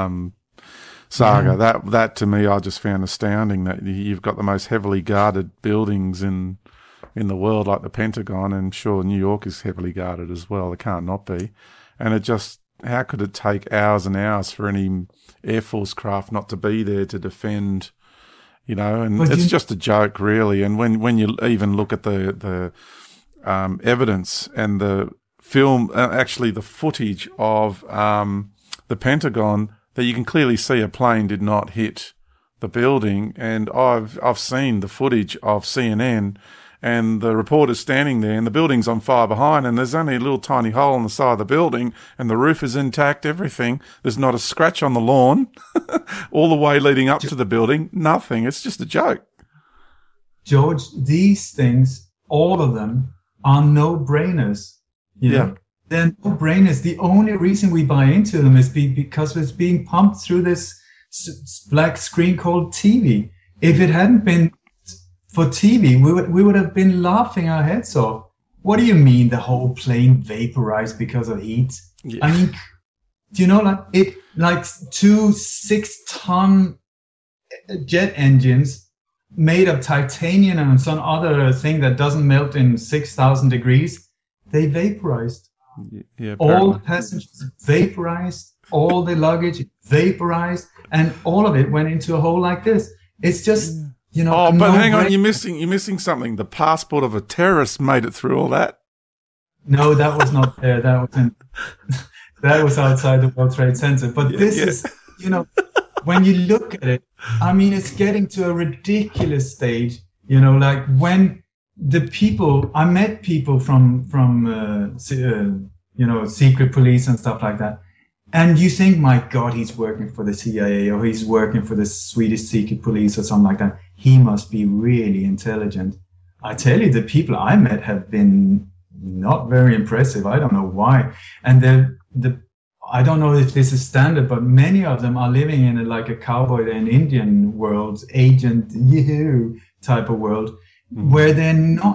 saga. That to me, I just found astounding that you've got the most heavily guarded buildings in the world, like the Pentagon, and sure, New York is heavily guarded as well. It can't not be. And it just, how could it take hours and hours for any Air Force craft not to be there to defend, and it's just a joke, really. And when you even look at the evidence and the film, actually the footage of the Pentagon, that you can clearly see a plane did not hit the building. And I've seen the footage of CNN, and the reporter's standing there, and the building's on fire behind, and there's only a little tiny hole in the side of the building, and the roof is intact, everything. There's not a scratch on the lawn, all the way leading up to the building, nothing. It's just a joke. George, these things, all of them, are no-brainers. They're no-brainers. The only reason we buy into them is because it's being pumped through this black screen called TV. If it hadn't been for TV, we would have been laughing our heads off. What do you mean the whole plane vaporized because of heat? Yeah. I mean, do you know, like 2 6-ton jet engines made of titanium and some other thing that doesn't melt in 6,000 degrees, they vaporized. Yeah, all the passengers vaporized, all the luggage vaporized, and all of it went into a hole like this. It's just, Oh, but hang on, you're missing something. The passport of a terrorist made it through all that. No, that was not there. That was outside the World Trade Center. But this is, when you look at it, I mean, it's getting to a ridiculous stage. Like when the people, I met people from secret police and stuff like that. And you think, my God, he's working for the CIA or he's working for the Swedish secret police or something like that. He must be really intelligent. I tell you, the people I met have been not very impressive. I don't know why. And I don't know if this is standard, but many of them are living in a cowboy and Indian world, agent type of world, where they're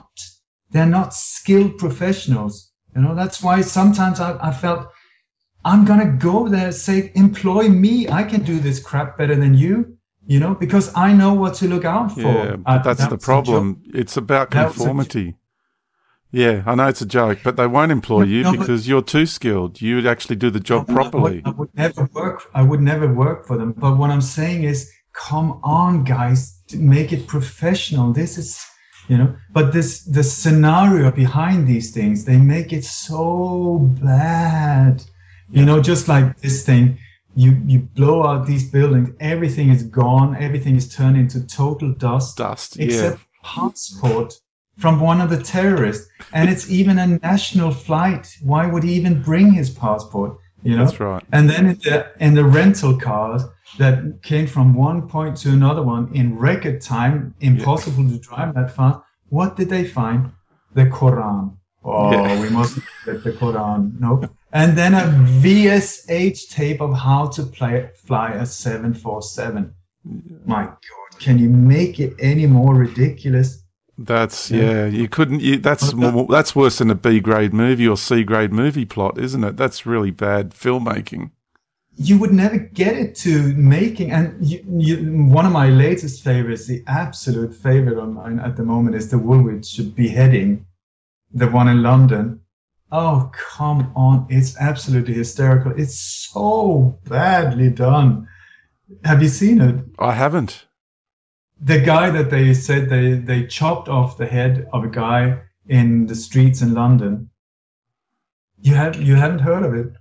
not skilled professionals. That's why sometimes I felt, I'm going to go there and say, employ me. I can do this crap better than you, because I know what to look out for. Yeah, but that's the problem. It's about conformity. Yeah, I know it's a joke, but they won't employ you because you're too skilled. You would actually do the job properly. I would never work for them. But what I'm saying is, come on, guys, make it professional. This is, but the scenario behind these things, they make it so bad. Just like this thing, you blow out these buildings, everything is gone, everything is turned into total dust. Except passport from one of the terrorists. And it's even a national flight. Why would he even bring his passport? That's right. And then in the rental cars that came from one point to another one in record time, impossible to drive that fast. What did they find? The Quran. Oh, we must get the Quran. Nope. And then a VSH tape of how to fly a 747. My God, can you make it any more ridiculous? That's you couldn't. That's worse than a B grade movie or C grade movie plot, isn't it? That's really bad filmmaking. You would never get it to making. And one of my latest favorites, the absolute favorite of mine at the moment, is the Woolwich beheading, the one in London. Oh, come on. It's absolutely hysterical. It's so badly done. Have you seen it? I haven't. The guy that they said they chopped off the head of a guy in the streets in London. You haven't heard of it?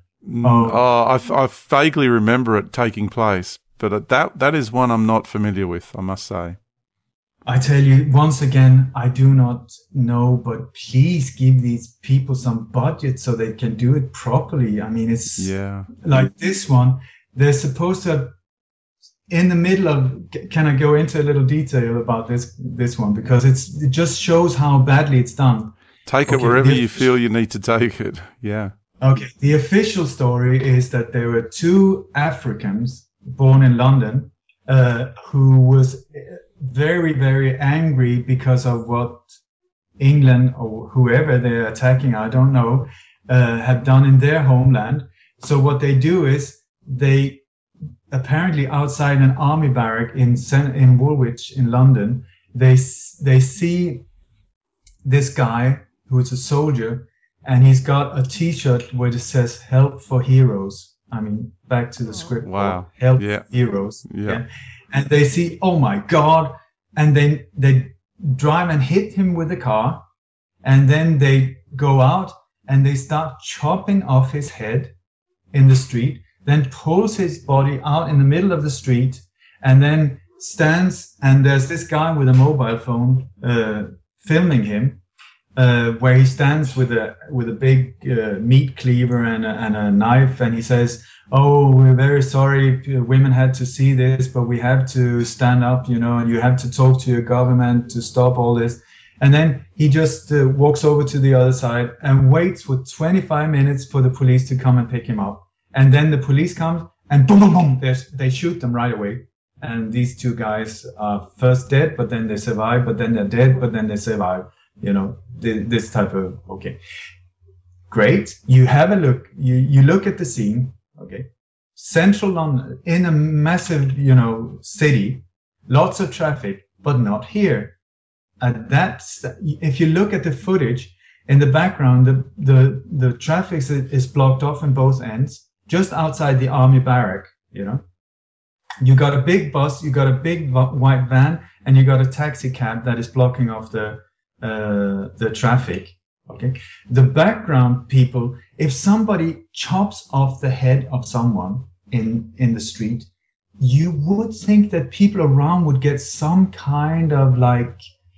I vaguely remember it taking place, but that is one I'm not familiar with, I must say. I tell you, once again, I do not know, but please give these people some budget so they can do it properly. I mean, it's like this one. They're supposed to have, in the middle of, can I go into a little detail about this one? Because it just shows how badly it's done. Take it wherever you feel you need to take it. Yeah. Okay. The official story is that there were 2 Africans born in London who was very, very angry because of what England or whoever they're attacking, I don't know, have done in their homeland. So what they do is they apparently outside an army barrack in Woolwich in London, they see this guy who is a soldier, and he's got a T-shirt where it says "Help for Heroes." I mean, back to the script. Wow. Help for Heroes. Yeah. And they see, oh my God. And then they drive and hit him with the car. And then they go out and they start chopping off his head in the street, then pulls his body out in the middle of the street, and then stands, and there's this guy with a mobile phone filming him, where he stands with a big meat cleaver and a knife, and he says, "Oh, we're very sorry, women had to see this, but we have to stand up, and you have to talk to your government to stop all this." And then he just walks over to the other side and waits for 25 minutes for the police to come and pick him up. And then the police come and boom, boom, boom, they shoot them right away. And these 2 guys are first dead, but then they survive, but then they're dead, but then they survive. This type of, okay. Great. You have a look, you look at the scene, okay. Central London, in a massive, city, lots of traffic, but not here. If you look at the footage in the background, the traffic is blocked off on both ends, just outside the army barrack. You got a big bus, you got a big white van, and you got a taxi cab that is blocking off the traffic. Okay, the background people. If somebody chops off the head of someone in the street, you would think that people around would get some kind of like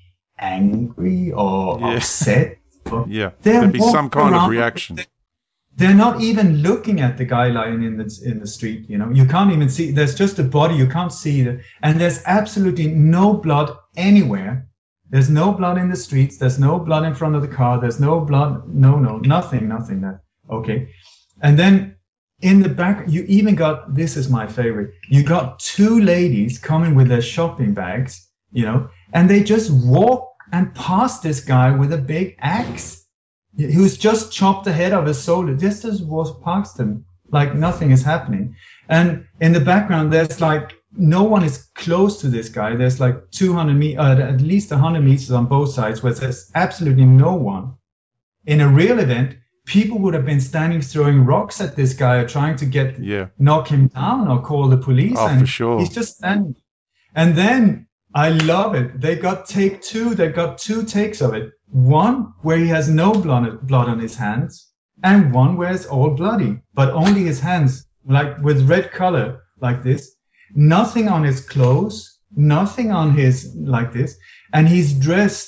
angry or upset. There'd be some kind of reaction. They're not even looking at the guy lying in the street. You can't even see. There's just a body. You can't see it, and there's absolutely no blood anywhere. There's no blood in the streets. There's no blood in front of the car. There's no blood. No, nothing. There. Okay, and then in the back, you even got. This is my favorite. You got 2 ladies coming with their shopping bags. And they just walk and pass this guy with a big axe who's just chopped the head of his soldier, just as was past him, like nothing is happening. And in the background, there's like no one is close to this guy. There's like 200 at least 100 meters on both sides where there's absolutely no one. In a real event, people would have been standing throwing rocks at this guy or trying to knock him down or call the police. Oh, and for sure. He's just standing. And then I love it. They got take 2. They got 2 takes of it. One where he has no blood on his hands, and one where it's all bloody, but only his hands, like with red color, like this. Nothing on his clothes, nothing on his like this, and he's dressed.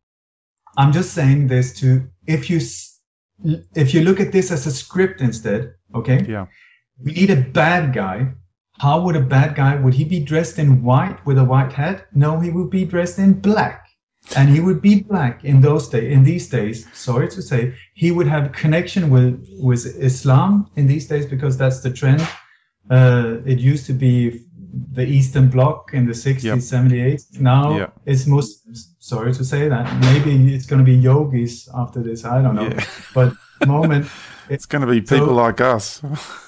I'm just saying this if you look at this as a script instead, okay? Yeah. We need a bad guy. How would a bad guy, would he be dressed in white with a white hat? No, he would be dressed in black. And he would be black in these days, sorry to say. He would have connection with Islam in these days because that's the trend. It used to be the Eastern Bloc in the 60s, 78s. Now it's Muslims. Sorry to say that. Maybe it's going to be yogis after this. I don't know. Yeah. But the moment... it's going to be people like us.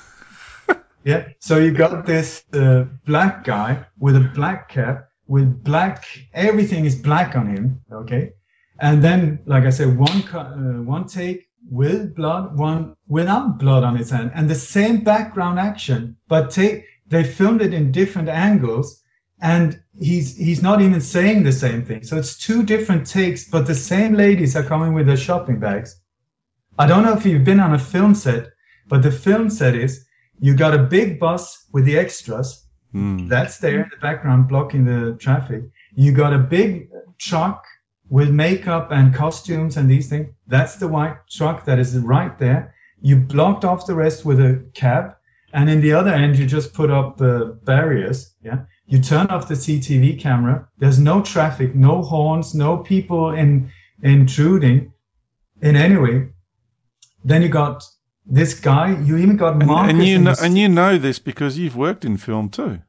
Yeah, so you got this black guy with a black cap, with black, everything is black on him, okay? And then, like I said, one take, with blood, one without blood on his hand, and the same background action, but they filmed it in different angles, and he's not even saying the same thing. So it's two different takes, but the same ladies are coming with their shopping bags. I don't know if you've been on a film set, but the film set is, you got a big bus with the extras. That's there in the background blocking the traffic. You got a big truck with makeup and costumes and these things. That's the white truck that is right there. You blocked off the rest with a cab. And in the other end, you just put up the barriers. Yeah. You turn off the CCTV camera. There's no traffic, no horns, no people intruding in any way. Then you got this guy. You even got Marcus. And you know this because you've worked in film too.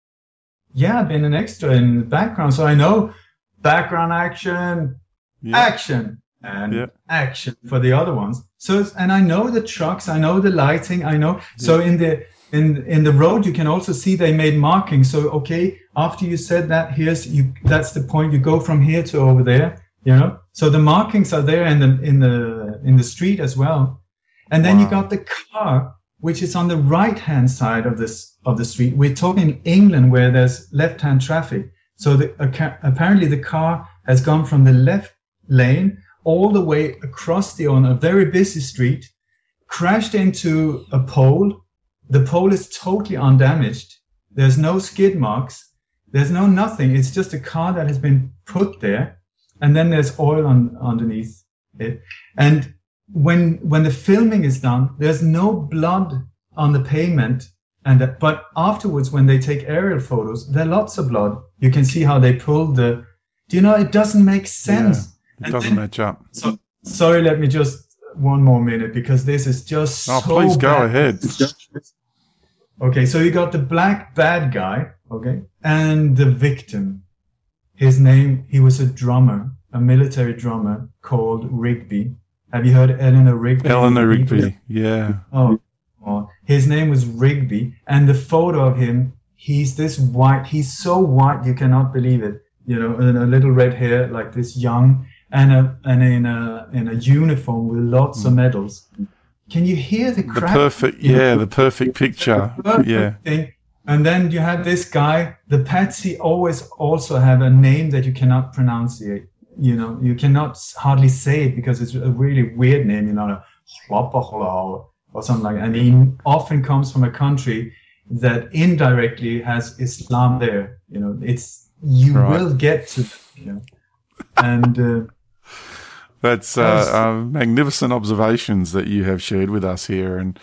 Yeah, I've been an extra in the background, so I know background action, action, and action for the other ones. So, and I know the trucks, I know the lighting, I know. So in the road, you can also see they made markings. So okay, after you said that, that's the point. You go from here to over there. You know. So the markings are there in the street as well. And then you got the car, which is on the right-hand side of the street. We're talking England, where there's left-hand traffic. So apparently the car has gone from the left lane all the way across on a very busy street, crashed into a pole. The pole is totally undamaged. There's no skid marks. There's no nothing. It's just a car that has been put there. And then there's oil underneath it. And when the filming is done, there's no blood on the pavement. But afterwards, when they take aerial photos, there's lots of blood. You can see how they pulled it doesn't make sense. Yeah, it doesn't match up. So, sorry, let me just one more minute, because this is just so please go ahead. Okay, so you got the black bad guy, okay, and the victim. His name, he was a drummer, a military drummer called Rigby. Have you heard Eleanor Rigby? Eleanor Rigby, yeah. Oh, his name was Rigby, and the photo of him, he's this white, he's so white you cannot believe it. You know, and a little red hair like this, young, and in a uniform with lots of medals. Can you hear the crack? The perfect picture. Thing. And then you have this guy, the Patsy always also have a name that you cannot pronunciate. You know, you cannot hardly say it because it's a really weird name, you know, or something like that. And he often comes from a country that indirectly has Islam there. You know, will get to that, you know. And that's magnificent observations that you have shared with us here. And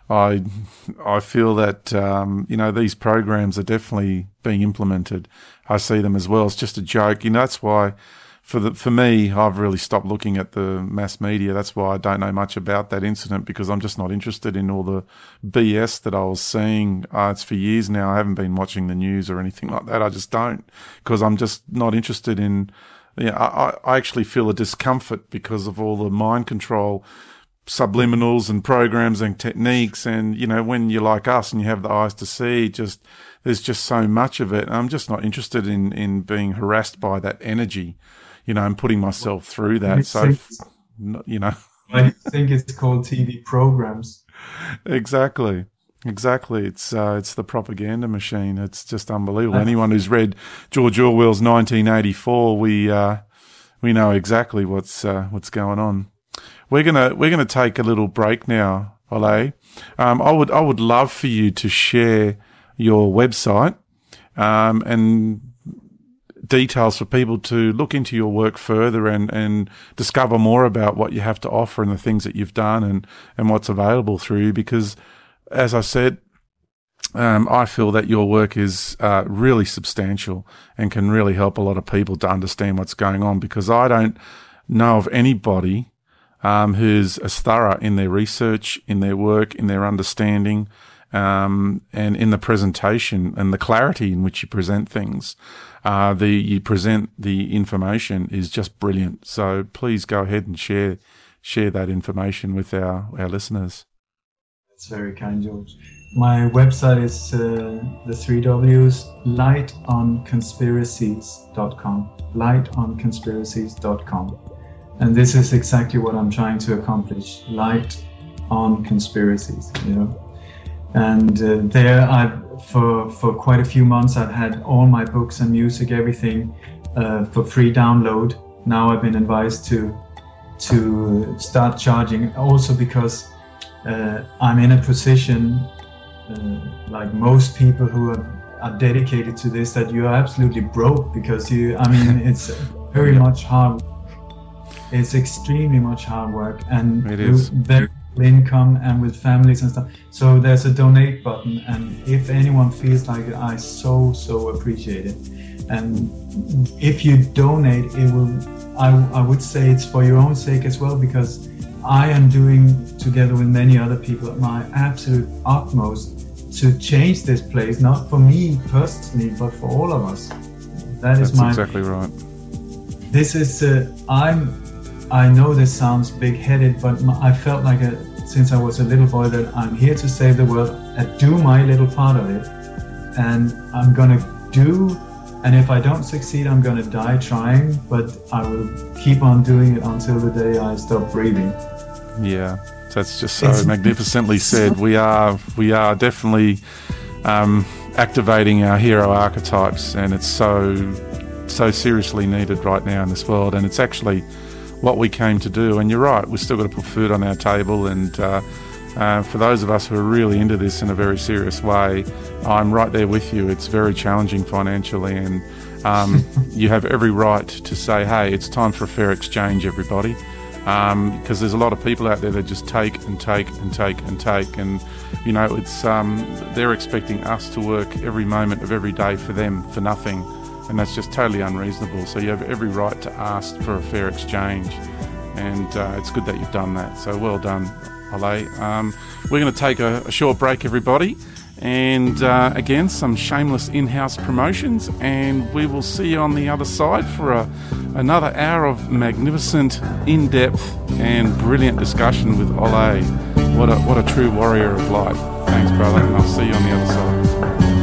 I feel that, these programs are definitely being implemented. I see them as well. It's just a joke. You know, that's why for me, I've really stopped looking at the mass media. That's why I don't know much about that incident, because I'm just not interested in all the BS that I was seeing. It's for years now. I haven't been watching the news or anything like that. I just don't, because I'm just not interested in, I actually feel a discomfort because of all the mind control subliminals and programs and techniques. And, you know, when you're like us and you have the eyes to see, there's just so much of it. I'm just not interested in being harassed by that energy, you know, and putting myself through that. So, you know. I think it's called TV programs. Exactly. It's the propaganda machine. It's just unbelievable. Anyone who's read George Orwell's 1984, we know exactly what's going on. We're gonna take a little break now, Ole. I would love for you to share your website and details for people to look into your work further and discover more about what you have to offer and the things that you've done and what's available through you. Because, as I said, I feel that your work is really substantial and can really help a lot of people to understand what's going on, because I don't know of anybody who's as thorough in their research, in their work, in their understanding, and in the presentation and the clarity in which you present things. You present the information is just brilliant. So please go ahead and share that information with our listeners. That's very kind, George. My website is the 3 W's, lightonconspiracies.com, lightonconspiracies.com. And this is exactly what I'm trying to accomplish: light on conspiracies, you know. And there, for quite a few months, I've had all my books and music, everything, for free download. Now I've been advised to start charging, also because I'm in a position, like most people who are dedicated to this, that you are absolutely broke, because it's very much hard. It's extremely much hard work, and it is very little income, and with families and stuff. So there's a donate button, and if anyone feels like it, I so appreciate it. And if you donate, it will. I would say it's for your own sake as well, because I am doing, together with many other people, my absolute utmost to change this place, not for me personally, but for all of us. That's exactly right. This is, I know this sounds big-headed, but I felt like since I was a little boy, that I'm here to save the world and do my little part of it. And I'm gonna do, and if I don't succeed, I'm gonna die trying, but I will keep on doing it until the day I stop breathing. Yeah, that's just so magnificently said. We are definitely activating our hero archetypes, and it's so seriously needed right now in this world. And it's actually what we came to do. And you're right, we've still got to put food on our table. And for those of us who are really into this in a very serious way, I'm right there with you. It's very challenging financially, and you have every right to say, hey, it's time for a fair exchange, everybody. Because there's a lot of people out there that just take and take and take and take, and you know, it's they're expecting us to work every moment of every day for them for nothing, and that's just totally unreasonable. So you have every right to ask for a fair exchange, and it's good that you've done that. So well done, Ole. We're going to take a short break, everybody, and again, some shameless in-house promotions, and we will see you on the other side for another hour of magnificent, in-depth and brilliant discussion with Ole. What a true warrior of light. Thanks, brother, and I'll see you on the other side.